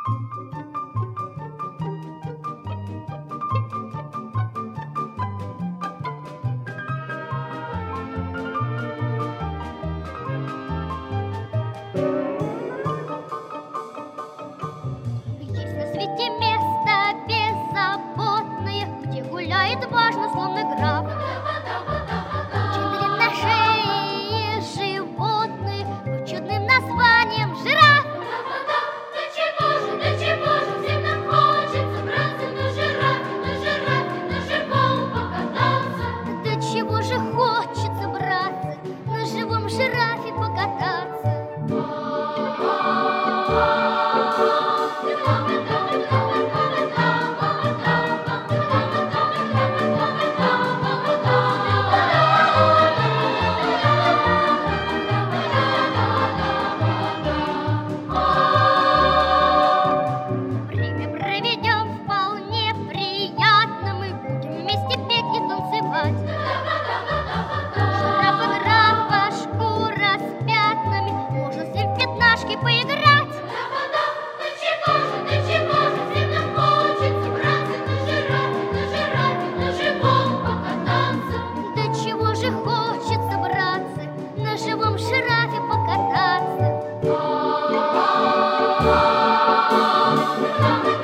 Есть на свете место беззаботное, где гуляет важно, словно граф. Очень длинношеие животные под чудным названием жираф. Да чего же всем нам хочется браться на живом покататься. Да чего же хочется, братцы, на живом жирафе покататься. Время проведем вполне приятно, мы будем вместе петь и танцевать. Жирафа, графа, шкура с пятнами, можно с ним в пятнашки поиграть. Да чего же всем нам хочется браться на живом покататься. Да чего же хочется, братцы, на живом жирафе покататься.